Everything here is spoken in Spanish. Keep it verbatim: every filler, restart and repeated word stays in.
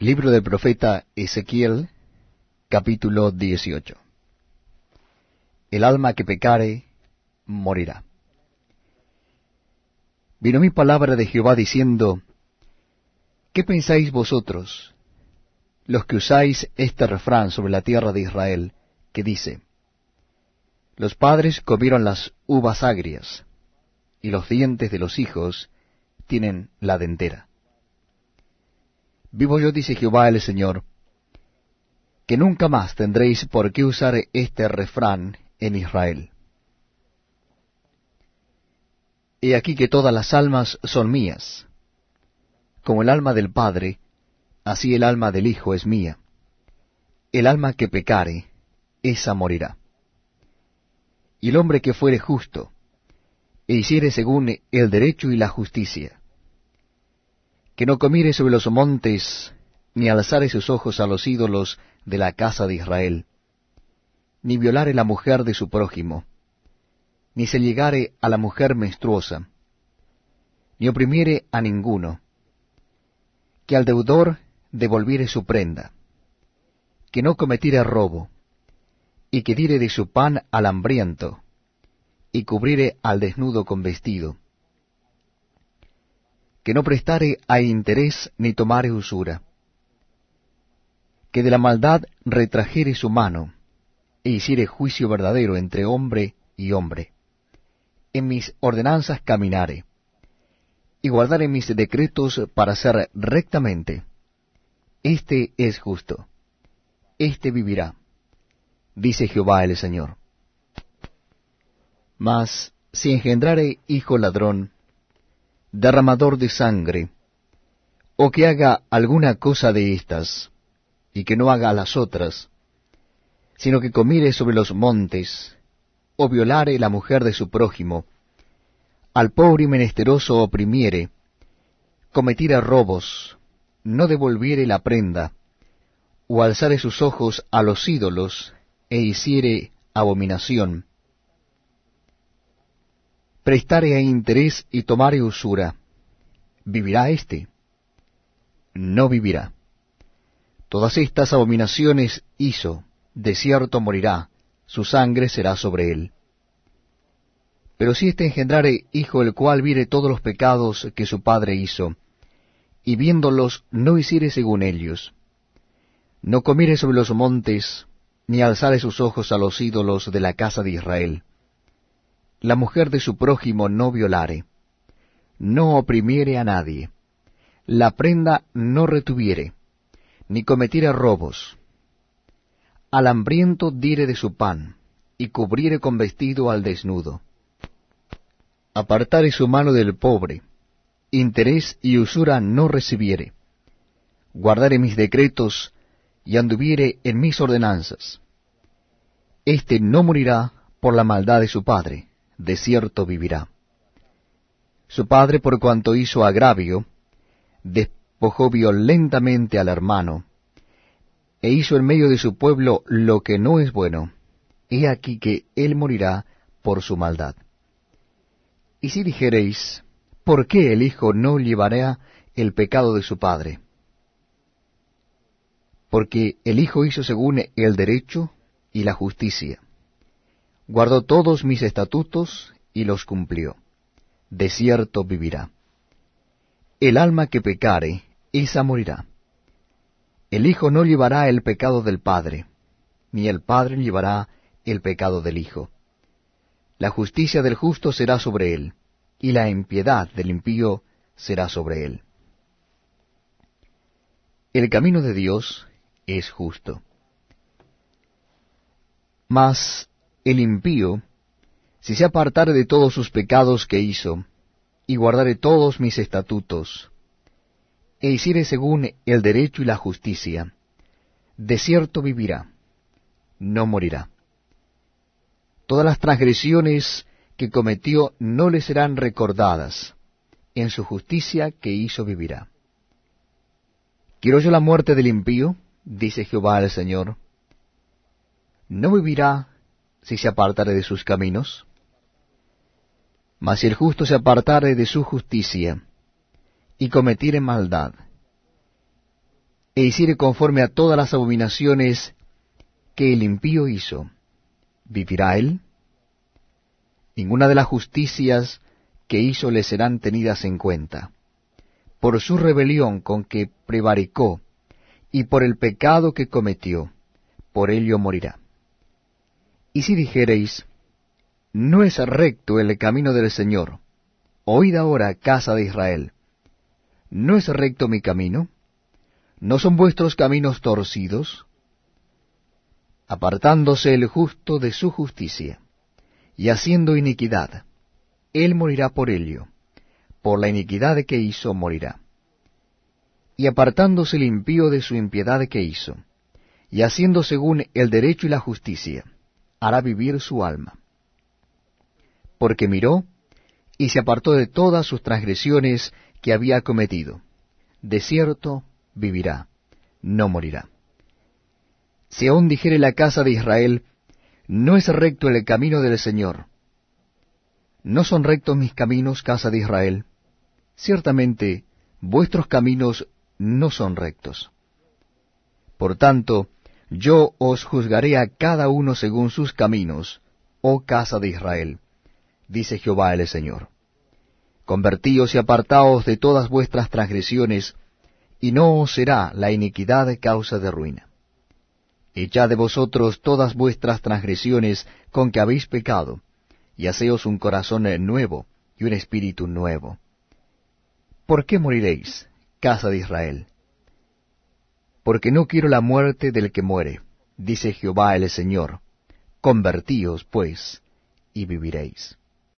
Libro del profeta Ezequiel, capítulo dieciocho. El alma que pecare, morirá. Vino mi palabra de Jehová diciendo, ¿qué pensáis vosotros, los que usáis este refrán sobre la tierra de Israel, que dice, los padres comieron las uvas agrias, y los dientes de los hijos tienen la dentera? Vivo yo, dice Jehová el Señor, que nunca más tendréis por qué usar este refrán en Israel. He aquí que todas las almas son mías. Como el alma del Padre, así el alma del Hijo es mía. El alma que pecare, esa morirá. Y el hombre que fuere justo, e hiciere según el derecho y la justicia, que no comiere sobre los montes, ni alzare sus ojos a los ídolos de la casa de Israel, ni violare la mujer de su prójimo, ni se llegare a la mujer menstruosa, ni oprimiere a ninguno, que al deudor devolviere su prenda, que no cometiere robo, y que diere de su pan al hambriento, y cubriere al desnudo con vestido, que no prestare a interés ni tomare usura, que de la maldad retrajere su mano, e hiciere juicio verdadero entre hombre y hombre. En mis ordenanzas caminare, y guardare mis decretos para hacer rectamente. Este es justo, este vivirá, dice Jehová el Señor. Mas si engendrare hijo ladrón, derramador de sangre, o que haga alguna cosa de estas, y que no haga las otras, sino que comiere sobre los montes, o violare la mujer de su prójimo, al pobre y menesteroso oprimiere, cometiere robos, no devolviere la prenda, o alzare sus ojos a los ídolos, e hiciere abominación, prestare a interés y tomare usura, ¿vivirá éste? No vivirá. Todas estas abominaciones hizo, de cierto morirá, su sangre será sobre él. Pero si éste engendrare hijo el cual viere todos los pecados que su padre hizo, y viéndolos no hiciere según ellos, no comiere sobre los montes, ni alzare sus ojos a los ídolos de la casa de Israel, la mujer de su prójimo no violare, no oprimiere a nadie, la prenda no retuviere, ni cometiere robos, al hambriento diere de su pan, y cubriere con vestido al desnudo, apartare su mano del pobre, interés y usura no recibiere, guardare mis decretos, y anduviere en mis ordenanzas. Este no morirá por la maldad de su padre, de cierto vivirá. Su padre, por cuanto hizo agravio, despojó violentamente al hermano, e hizo en medio de su pueblo lo que no es bueno. He aquí que él morirá por su maldad. Y si dijereis, ¿por qué el hijo no llevará el pecado de su padre? Porque el hijo hizo según el derecho y la justicia, guardó todos mis estatutos y los cumplió. De cierto vivirá. El alma que pecare, esa morirá. El hijo no llevará el pecado del padre, ni el padre llevará el pecado del hijo. La justicia del justo será sobre él, y la impiedad del impío será sobre él. El camino de Dios es justo. Mas el impío, si se apartare de todos sus pecados que hizo, y guardare todos mis estatutos, e hiciere según el derecho y la justicia, de cierto vivirá, no morirá. Todas las transgresiones que cometió no le serán recordadas, en su justicia que hizo vivirá. ¿Quiero yo la muerte del impío? Dice Jehová el Señor. ¿No vivirá si se apartare de sus caminos? Mas si el justo se apartare de su justicia, y cometiere maldad, e hiciere conforme a todas las abominaciones que el impío hizo, ¿vivirá él? Ninguna de las justicias que hizo le serán tenidas en cuenta. Por su rebelión con que prevaricó, y por el pecado que cometió, por ello morirá. Y si dijereis, no es recto el camino del Señor, oíd ahora, casa de Israel, ¿no es recto mi camino? ¿No son vuestros caminos torcidos? Apartándose el justo de su justicia, y haciendo iniquidad, él morirá por ello, por la iniquidad que hizo morirá. Y apartándose el impío de su impiedad que hizo, y haciendo según el derecho y la justicia, hará vivir su alma. Porque miró, y se apartó de todas sus transgresiones que había cometido. De cierto vivirá, no morirá. Si aún dijere la casa de Israel, no es recto el camino del Señor, ¿no son rectos mis caminos, casa de Israel? Ciertamente, vuestros caminos no son rectos. Por tanto, yo os juzgaré a cada uno según sus caminos, oh casa de Israel, dice Jehová el Señor. Convertíos y apartaos de todas vuestras transgresiones, y no os será la iniquidad causa de ruina. Echad de vosotros todas vuestras transgresiones con que habéis pecado, y haceos un corazón nuevo y un espíritu nuevo. ¿Por qué moriréis, casa de Israel? Porque no quiero la muerte del que muere, dice Jehová el Señor. Convertíos, pues, y viviréis.